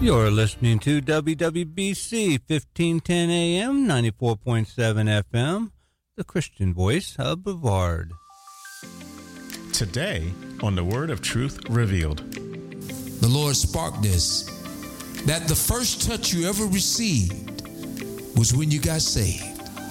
You're listening to WWBC 1510 AM, 94.7 FM, the Christian voice of Brevard. Today on the Word of Truth Revealed. The Lord sparked this, that the first touch you ever received was when you got saved.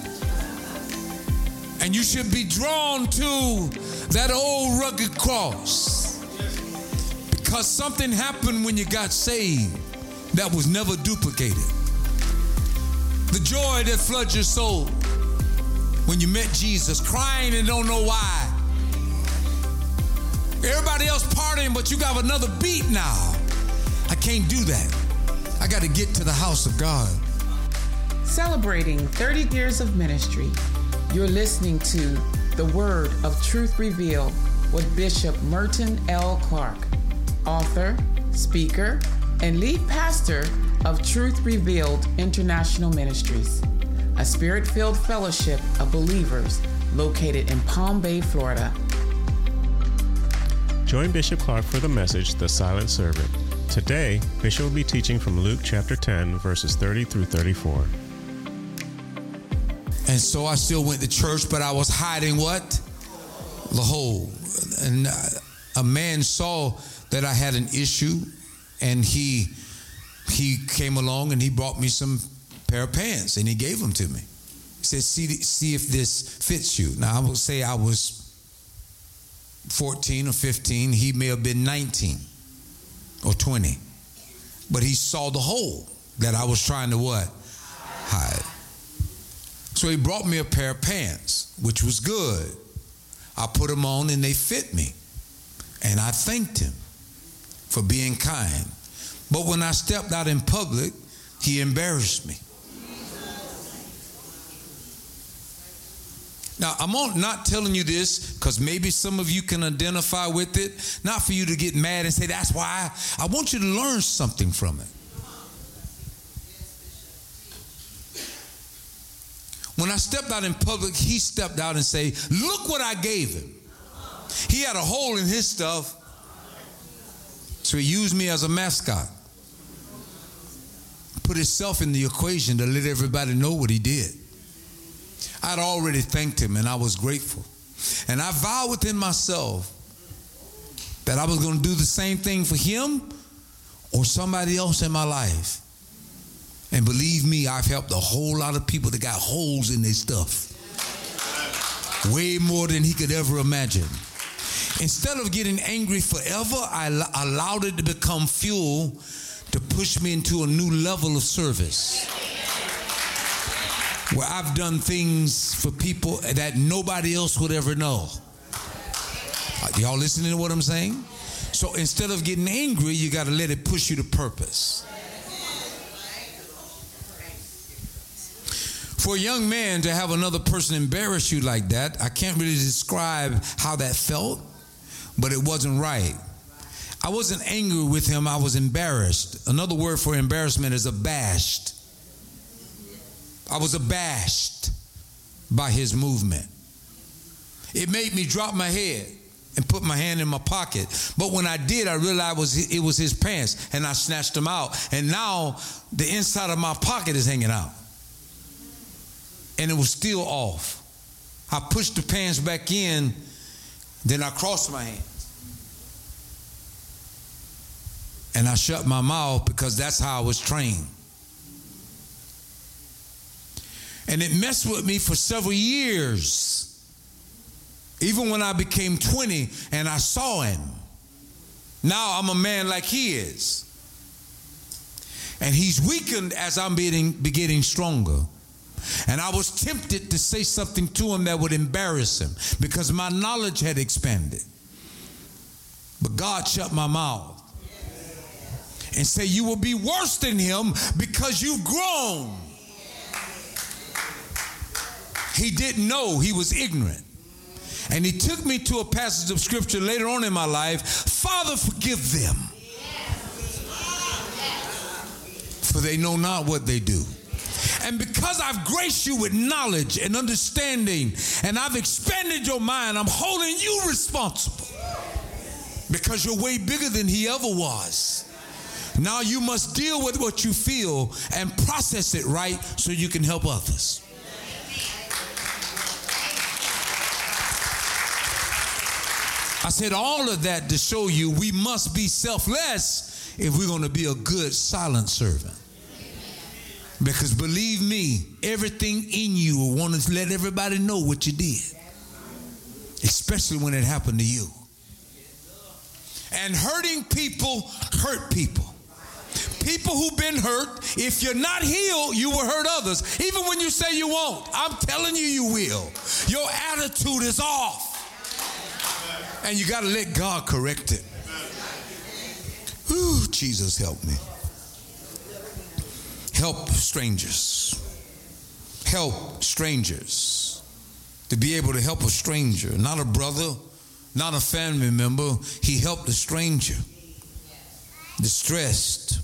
And you should be drawn to that old rugged cross, because something happened when you got saved that was never duplicated. The joy that floods your soul when you met Jesus, crying and don't know why. Everybody else partying, but you got another beat now. I can't do that. I got to get to the house of God. Celebrating 30 years of ministry, you're listening to The Word of Truth Revealed with Bishop Merton L. Clark, author, speaker, and lead pastor of Truth Revealed International Ministries, a spirit-filled fellowship of believers located in Palm Bay, Florida. Join Bishop Clark for the message, The Silent Servant. Today, Bishop will be teaching from Luke chapter 10, verses 30 through 34. And so I still went to church, but I was hiding what? The hole. And a man saw that I had an issue, and he came along and he brought me some pair of pants, and he gave them to me. He said, see if this fits you. Now, I will say I was 14 or 15. He may have been 19 or 20. But he saw the hole that I was trying to what? Hide. So he brought me a pair of pants, which was good. I put them on and they fit me. And I thanked him for being kind. But when I stepped out in public, he embarrassed me. Now, I'm not telling you this because maybe some of you can identify with it. Not for you to get mad and say, that's why. I want you to learn something from it. When I stepped out in public, he stepped out and said, look what I gave him. He had a hole in his stuff, so he used me as a mascot. Put himself in the equation to let everybody know what he did. I'd already thanked him, and I was grateful. And I vowed within myself that I was going to do the same thing for him or somebody else in my life. And believe me, I've helped a whole lot of people that got holes in their stuff. Way more than he could ever imagine. Instead of getting angry forever, I allowed it to become fuel to push me into a new level of service, where I've done things for people that nobody else would ever know. Y'all listening to what I'm saying? So instead of getting angry, you got to let it push you to purpose. For a young man to have another person embarrass you like that, I can't really describe how that felt, but it wasn't right. I wasn't angry with him, I was embarrassed. Another word for embarrassment is abashed. I was abashed by his movement. It made me drop my head and put my hand in my pocket. But when I did, I realized it was his pants, and I snatched them out. And now the inside of my pocket is hanging out. And it was still off. I pushed the pants back in, then I crossed my hands. And I shut my mouth because that's how I was trained. And it messed with me for several years. Even when I became 20 and I saw him. Now I'm a man like he is. And he's weakened as I'm getting stronger. And I was tempted to say something to him that would embarrass him because my knowledge had expanded. But God shut my mouth and said, you will be worse than him because you've grown. He didn't know, he was ignorant. And he took me to a passage of scripture later on in my life. Father, forgive them, for they know not what they do. And because I've graced you with knowledge and understanding, and I've expanded your mind, I'm holding you responsible. Because you're way bigger than he ever was. Now you must deal with what you feel and process it right so you can help others. I said all of that to show you we must be selfless if we're going to be a good silent servant. Because believe me, everything in you will want to let everybody know what you did. Especially when it happened to you. And hurting people hurt people. People who've been hurt, if you're not healed, you will hurt others. Even when you say you won't, I'm telling you, you will. Your attitude is off. And you got to let God correct it. Ooh, Jesus, help me. Help strangers. Help strangers. To be able to help a stranger, not a brother, not a family member. He helped a stranger. Distressed.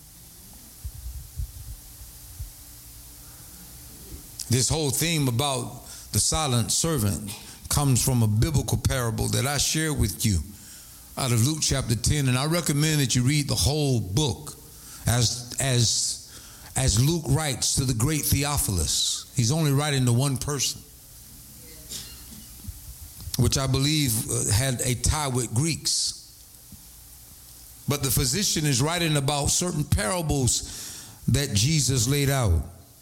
This whole theme about the silent servant comes from a biblical parable that I share with you out of Luke chapter 10, and I recommend that you read the whole book as Luke writes to the great Theophilus. He's only writing to one person, which I believe had a tie with Greeks. But the physician is writing about certain parables that Jesus laid out.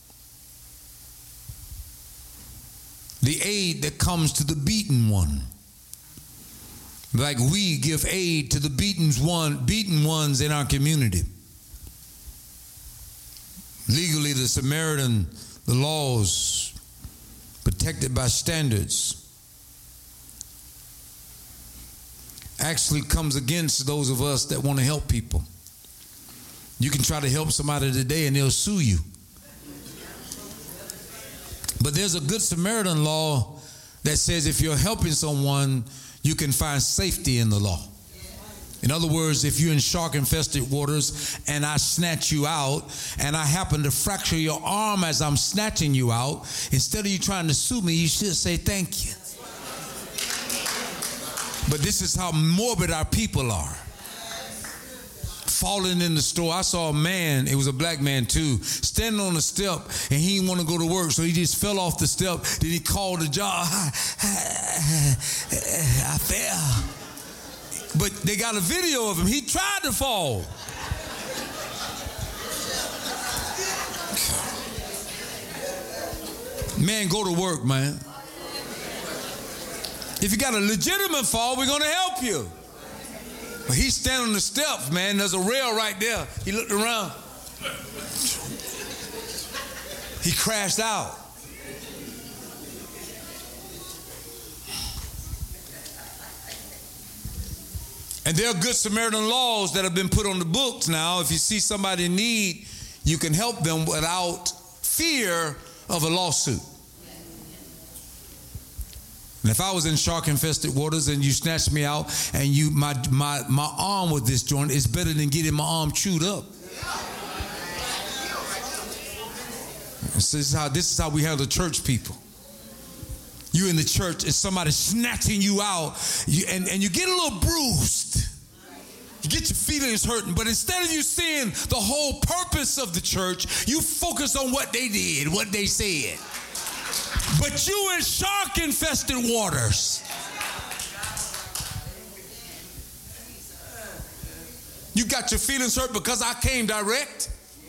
The aid that comes to the beaten one. Like we give aid to the beaten ones in our community. Legally, the Samaritan, the laws, protected by standards, actually comes against those of us that want to help people. You can try to help somebody today and they'll sue you. But there's a Good Samaritan law that says if you're helping someone, you can find safety in the law. In other words, if you're in shark-infested waters and I snatch you out and I happen to fracture your arm as I'm snatching you out, instead of you trying to sue me, you should say thank you. But this is how morbid our people are. Falling in the store. I saw a man, it was a black man too, standing on the step and he didn't want to go to work, so he just fell off the step. Then he called the job. I fell. But they got a video of him. He tried to fall. Man, go to work, man. If you got a legitimate fall, we're going to help you. But he's standing on the steps, man. There's a rail right there. He looked around. He crashed out. And there are Good Samaritan laws that have been put on the books now. If you see somebody in need, you can help them without fear of a lawsuit. And if I was in shark-infested waters and you snatched me out and my arm was disjointed, it's better than getting my arm chewed up. This is how we have the church people. You in the church and somebody snatching you out, and you get a little bruised. You get your feelings hurting, but instead of you seeing the whole purpose of the church, you focus on what they did, what they said. But you in shark-infested waters. You got your feelings hurt because I came direct.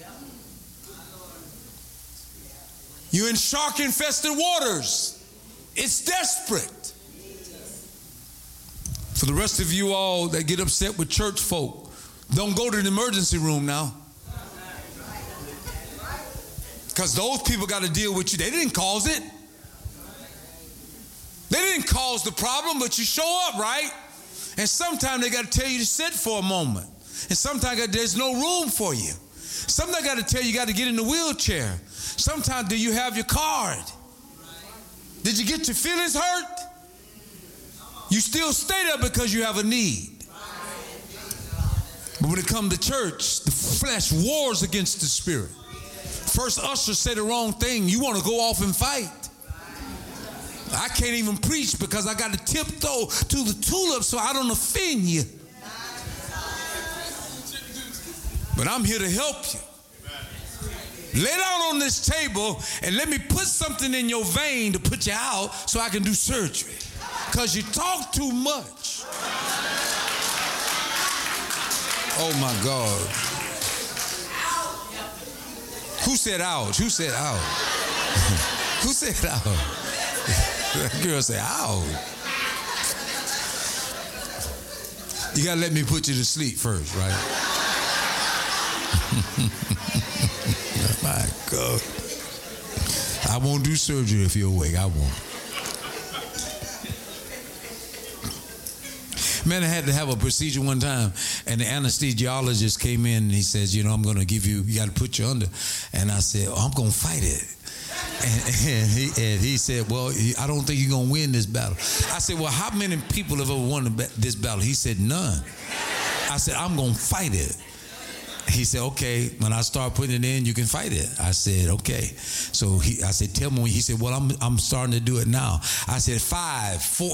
You're in shark-infested waters. It's desperate. For the rest of you all that get upset with church folk, don't go to the emergency room now. Because those people got to deal with you. They didn't cause it. They didn't cause the problem, but you show up, right? And sometimes they got to tell you to sit for a moment. And sometimes there's no room for you. Sometimes I got to tell you got to get in the wheelchair. Sometimes do you have your card? Did you get your feelings hurt? You still stay there because you have a need. But when it comes to church, the flesh wars against the spirit. First usher said the wrong thing. You want to go off and fight. I can't even preach because I got to tiptoe to the tulip so I don't offend you. But I'm here to help you. Lay down on this table and let me put something in your vein to put you out so I can do surgery. Because you talk too much. Oh my God. Who said ouch? Who said ouch? Who said ouch? That girl said ouch. You got to let me put you to sleep first, right? My God. I won't do surgery if you're awake. I won't. Man, I had to have a procedure one time, and the anesthesiologist came in and he says, I'm going to give you got to put you under. And I said, I'm going to fight it. And he said, well, I don't think you're going to win this battle. I said, well, how many people have ever won this battle? He said, none. I said, I'm going to fight it. He said, okay, when I start putting it in, you can fight it. I said, okay. So I said, tell me when. He said, well, I'm starting to do it now. I said, 5, 4.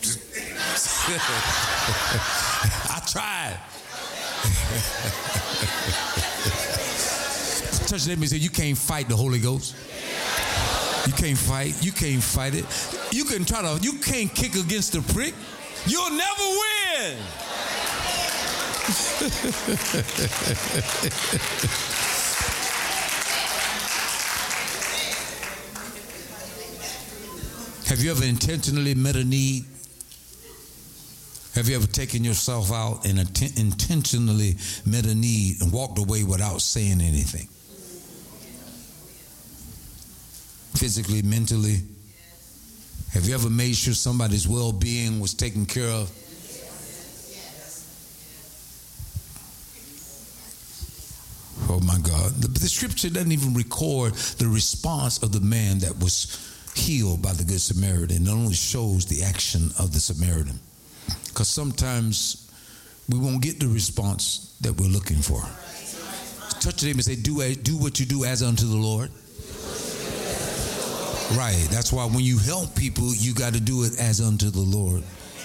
I tried. Touch them and say, you can't fight the Holy Ghost. You can't fight. You can't fight it. You can't kick against the prick. You'll never win. Have you ever intentionally met a need? Have you ever taken yourself out and intentionally met a need and walked away without saying anything? Physically, mentally? Have you ever made sure somebody's well-being was taken care of? Oh my God. The scripture doesn't even record the response of the man that was healed by the Good Samaritan. It only shows the action of the Samaritan. Because sometimes we won't get the response that we're looking for. Touch them and say, do what you do as unto the Lord. Right. That's why when you help people, you got to do it as unto the Lord.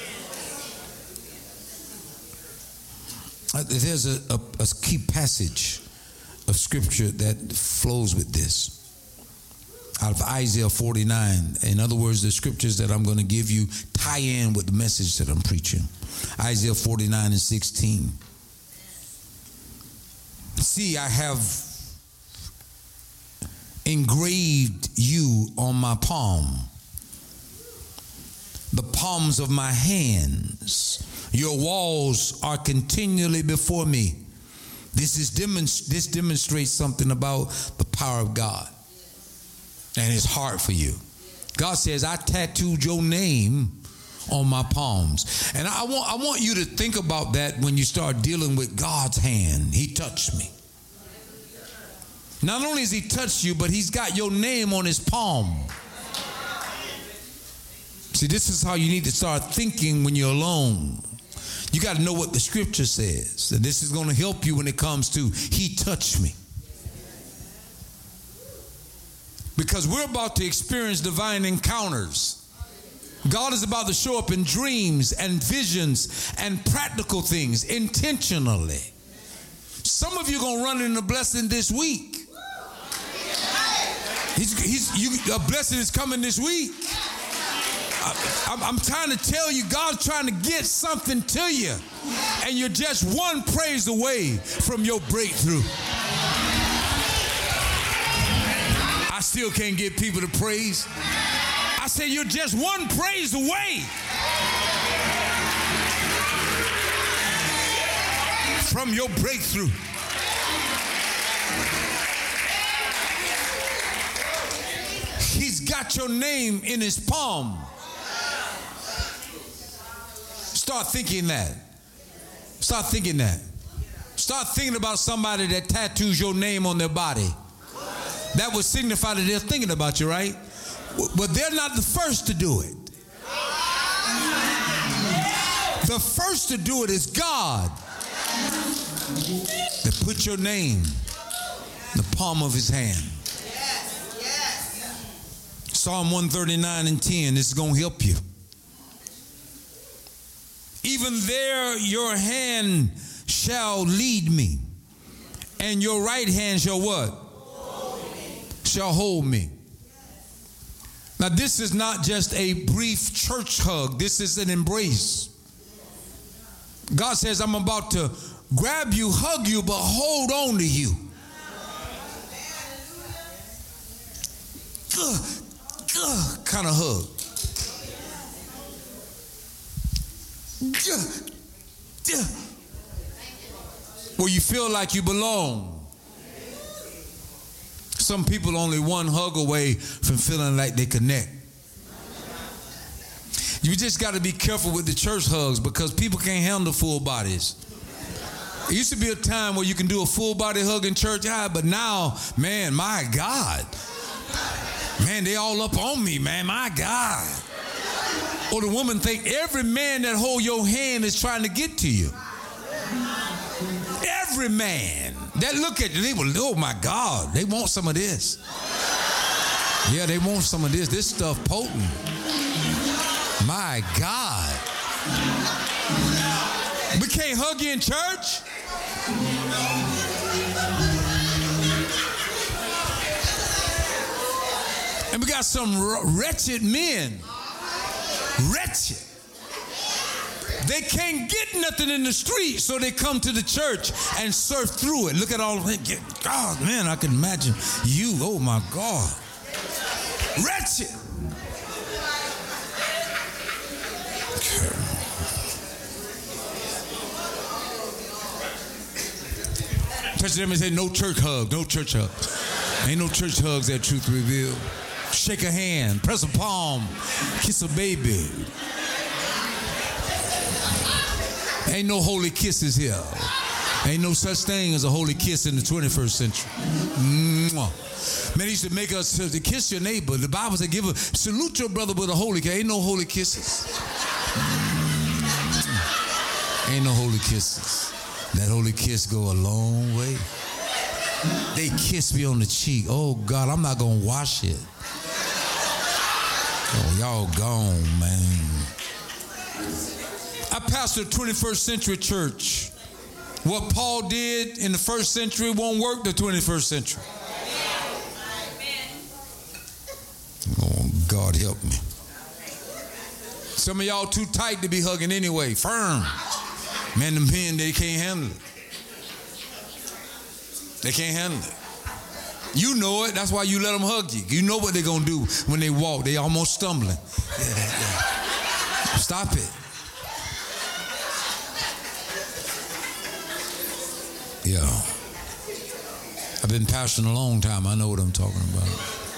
There's a key passage of scripture that flows with this. Out of Isaiah 49. In other words, the scriptures that I'm going to give you tie in with the message that I'm preaching. Isaiah 49 and 16. See, I have engraved you on my palm, the palms of my hands. Your walls are continually before me. This demonstrates something about the power of God and his heart for you. God says, I tattooed your name on my palms. And I want you to think about that when you start dealing with God's hand. He touched me. Not only has he touched you, but he's got your name on his palm. See, this is how you need to start thinking when you're alone. You got to know what the scripture says. And this is going to help you when it comes to he touched me. Because we're about to experience divine encounters. God is about to show up in dreams and visions and practical things intentionally. Some of you are going to run into a blessing this week. A blessing is coming this week. I'm trying to tell you, God's trying to get something to you. And you're just one praise away from your breakthrough. I still can't get people to praise. I say you're just one praise away from your breakthrough. He's got your name in his palm. Start thinking that. Start thinking that. Start thinking about somebody that tattoos your name on their body. That would signify that they're thinking about you, right? But they're not the first to do it. The first to do it is God. That put your name in the palm of his hand. Psalm 139 and 10, this is going to help you. Even there your hand shall lead me, And your right hand shall what? Shall hold me. Now, this is not just a brief church hug. This is an embrace. God says, I'm about to grab you, hug you, but hold on to you. Kind of hug. Where you feel like you belong. Some people only one hug away from feeling like they connect. You just got to be careful with the church hugs because people can't handle full bodies. It used to be a time where you can do a full body hug in church, but now, man, my God. Man, they all up on me, man, my God. Or the woman think every man that hold your hand is trying to get to you. Every man that look at you, they will, oh my God, they want some of this. Yeah, they want some of this. This stuff potent. My God. We can't hug you in church. And we got some wretched men. Wretched. They can't get nothing in the street, so they come to the church and surf through it. Look at all of it. God, man, I can imagine you. Oh, my God. Wretched. Okay. Touch them and say, no church hug, no church hug. Ain't no church hugs at Truth Revealed. Shake a hand, press a palm, kiss a baby. Ain't no holy kisses here. Ain't no such thing as a holy kiss in the 21st century. Mwah. Man, he used to make us to kiss your neighbor. The Bible said, salute your brother with a holy kiss. Ain't no holy kisses. Ain't no holy kisses. That holy kiss go a long way. They kiss me on the cheek. Oh, God, I'm not going to wash it. Oh, y'all gone, man. I pastor a 21st century church. What Paul did in the first century won't work the 21st century. Oh, God help me. Some of y'all too tight to be hugging anyway. Firm. Man, them men, they can't handle it. They can't handle it. You know it. That's why you let them hug you. You know what they're going to do when they walk. They almost stumbling. Yeah. Stop it. Yeah. I've been pastoring a long time. I know what I'm talking about.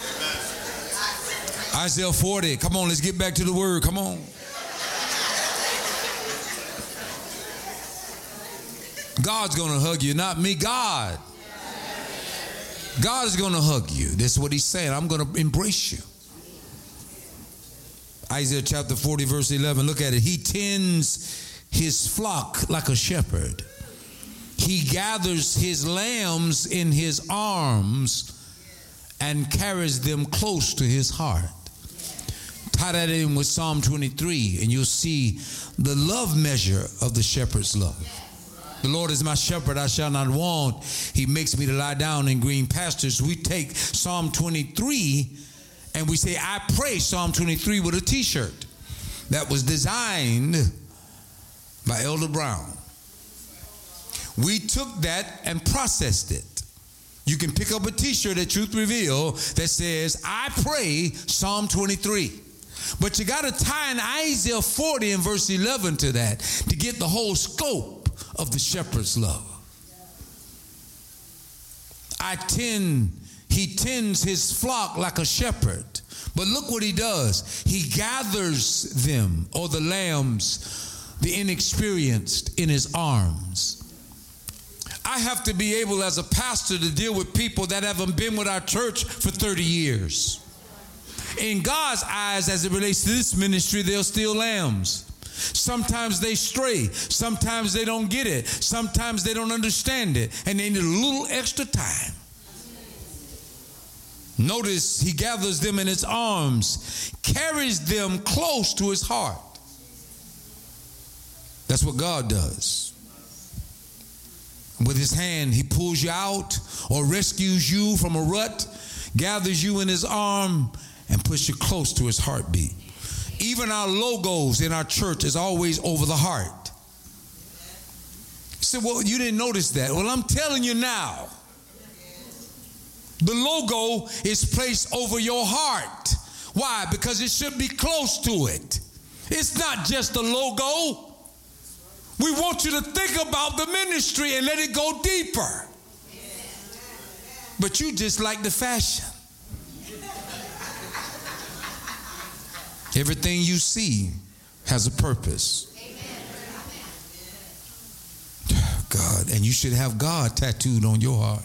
Isaiah 40. Come on, let's get back to the word. Come on. God's going to hug you, not me. God. God is going to hug you. This is what he's saying. I'm going to embrace you. Isaiah chapter 40, verse 11. Look at it. He tends his flock like a shepherd. He gathers his lambs in his arms and carries them close to his heart. Tie that in with Psalm 23, and you'll see the love measure of the shepherd's love. The Lord is my shepherd, I shall not want. He makes me to lie down in green pastures. We take Psalm 23 and we say, I pray Psalm 23 with a t-shirt that was designed by Elder Brown. We took that and processed it. You can pick up a t-shirt at Truth Reveal that says, I pray Psalm 23. But you got to tie in Isaiah 40 and verse 11 to that to get the whole scope of the shepherd's love. He tends his flock like a shepherd. But look what he does. He gathers them, or the lambs, the inexperienced, in his arms. I have to be able as a pastor to deal with people that haven't been with our church for 30 years. In God's eyes, as it relates to this ministry, they're still lambs. Sometimes they stray. Sometimes they don't get it. Sometimes they don't understand it. And they need a little extra time. Notice he gathers them in his arms, carries them close to his heart. That's what God does. With his hand, he pulls you out or rescues you from a rut, gathers you in his arm, and puts you close to his heartbeat. Even our logos in our church is always over the heart. You say, well, you didn't notice that. Well, I'm telling you now. The logo is placed over your heart. Why? Because it should be close to it. It's not just a logo. We want you to think about the ministry and let it go deeper. But you just like the fashion. Everything you see has a purpose. God, and you should have God tattooed on your heart.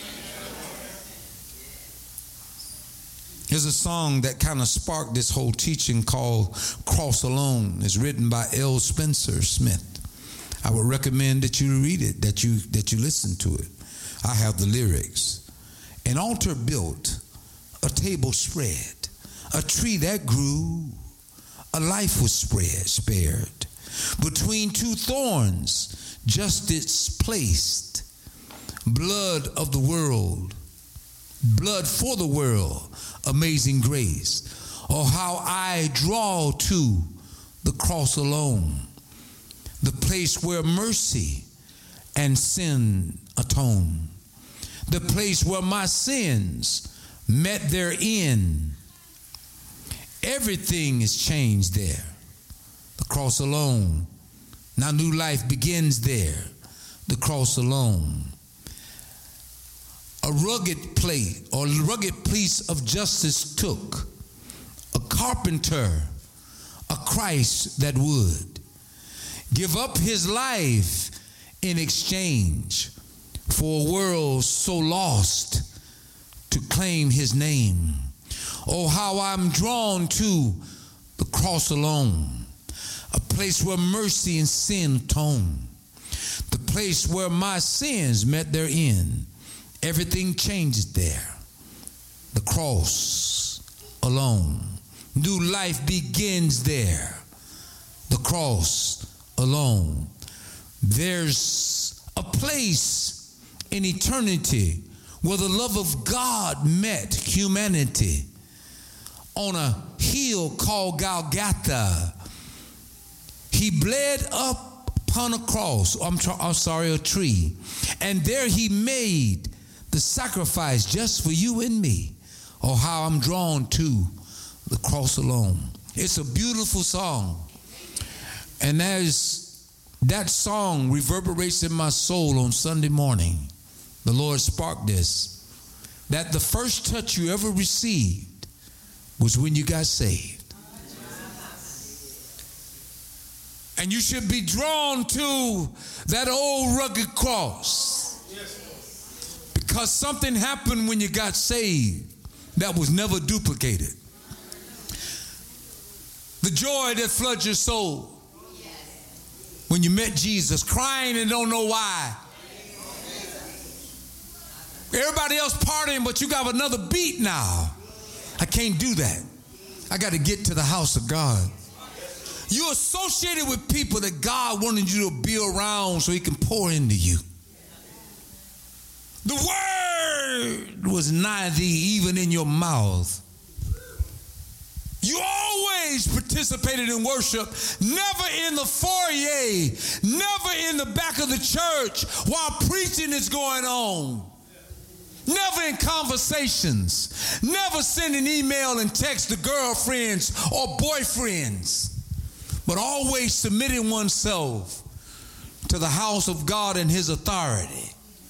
There's a song that kind of sparked this whole teaching called Cross Alone. It's written by L. Spencer Smith. I would recommend that you read it, that you listen to it. I have the lyrics. An altar built, a table spread, a tree that grew, a life was spared. Between two thorns, justice placed, blood of the world, blood for the world, amazing grace. Oh, how I draw to the cross alone, the place where mercy and sin atone, the place where my sins met their end. Everything is changed there. The cross alone. Now new life begins there. The cross alone. A rugged piece of justice took a carpenter, a Christ that would give up his life in exchange for a world so lost to claim his name. Oh, how I'm drawn to the cross alone, a place where mercy and sin atone, the place where my sins met their end. Everything changes there. The cross alone. New life begins there. The cross alone. There's a place in eternity where the love of God met humanity on a hill called Golgotha. He bled up upon a cross, a tree, and there he made the sacrifice just for you and me. Oh, how I'm drawn to the cross alone. It's a beautiful song. And as that song reverberates in my soul on Sunday morning, the Lord sparked this, that the first touch you ever received was when you got saved. And you should be drawn to that old rugged cross. Because something happened when you got saved that was never duplicated. The joy that floods your soul when you met Jesus, crying and don't know why. Everybody else partying, but you got another beat now. I can't do that. I got to get to the house of God. You're associated with people that God wanted you to be around so he can pour into you. The word was nigh thee, even in your mouth. You always participated in worship, never in the foyer, never in the back of the church while preaching is going on. Never in conversations, never sending email and text to girlfriends or boyfriends, but always submitting oneself to the house of God and his authority.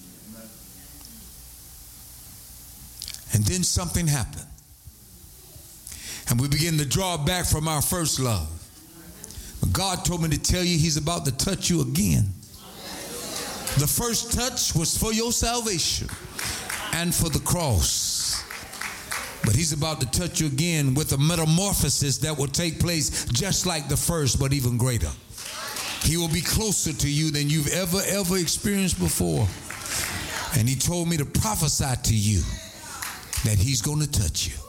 And then something happened. And we begin to draw back from our first love. But God told me to tell you he's about to touch you again. The first touch was for your salvation and for the cross. But he's about to touch you again with a metamorphosis that will take place just like the first, but even greater. He will be closer to you than you've ever experienced before. And he told me to prophesy to you that he's going to touch you.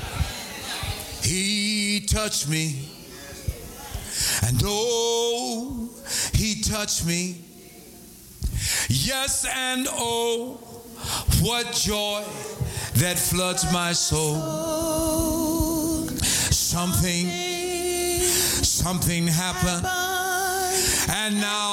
He touched me, and oh, he touched me. Yes, and oh, what joy that floods my soul. Something happened, and now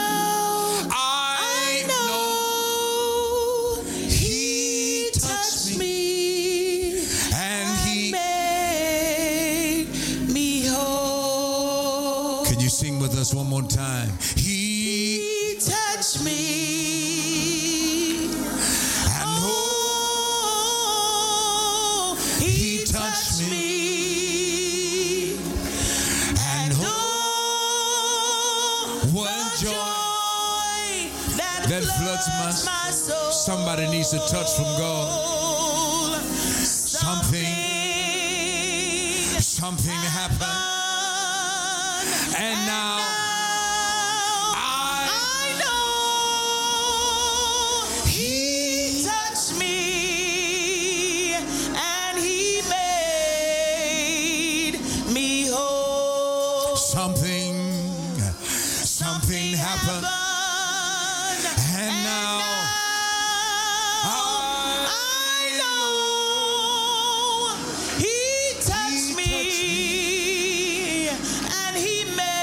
I know He touched me, and He made me whole. Can you sing with us one more time? He touched me, and oh, He touched me. That floods my soul. Somebody needs a touch from God. Something happened, and now I know He touched me, and He made me whole. Something happened. And now I know He touched me, and He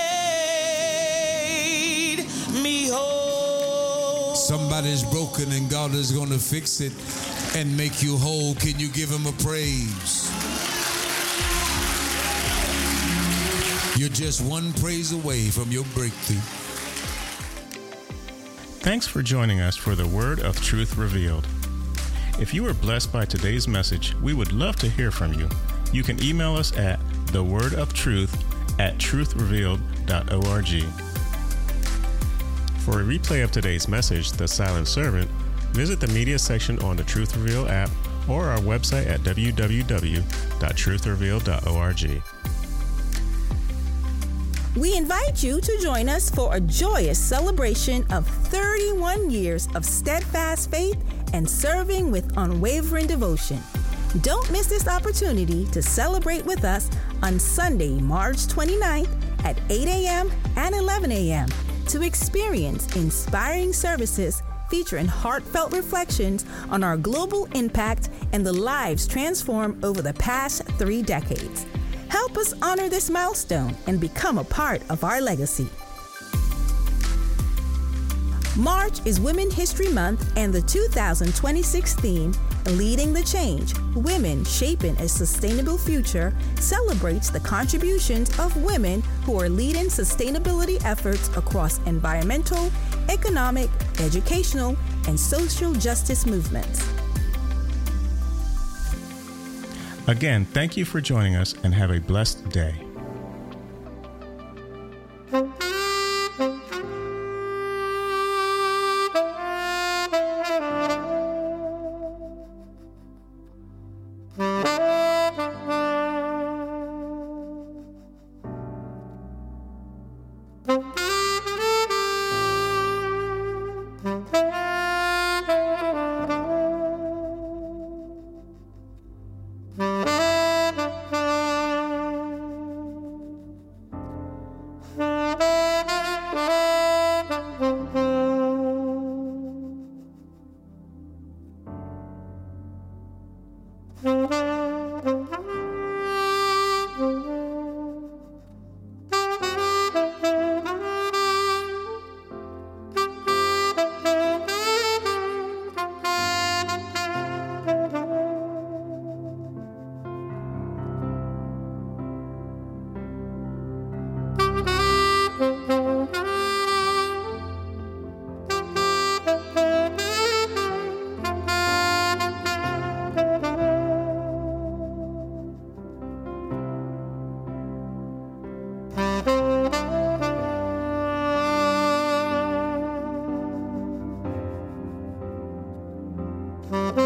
made me whole. Somebody's broken, and God is going to fix it and make you whole. Can you give Him a praise? You're just one praise away from your breakthrough. Thanks for joining us for the Word of Truth Revealed. If you were blessed by today's message, we would love to hear from you. You can email us at thewordofTruth@truthrevealed.org. For a replay of today's message, The Silent Servant, visit the media section on the Truth Revealed app or our website at www.truthrevealed.org. We invite you to join us for a joyous celebration of 31 years of steadfast faith and serving with unwavering devotion. Don't miss this opportunity to celebrate with us on Sunday, March 29th at 8 a.m. and 11 a.m. to experience inspiring services featuring heartfelt reflections on our global impact and the lives transformed over the past 3 decades. Help us honor this milestone and become a part of our legacy. March is Women History Month, and the 2026 theme, Leading the Change, Women Shaping a Sustainable Future, celebrates the contributions of women who are leading sustainability efforts across environmental, economic, educational, and social justice movements. Again, thank you for joining us and have a blessed day. Mm-hmm.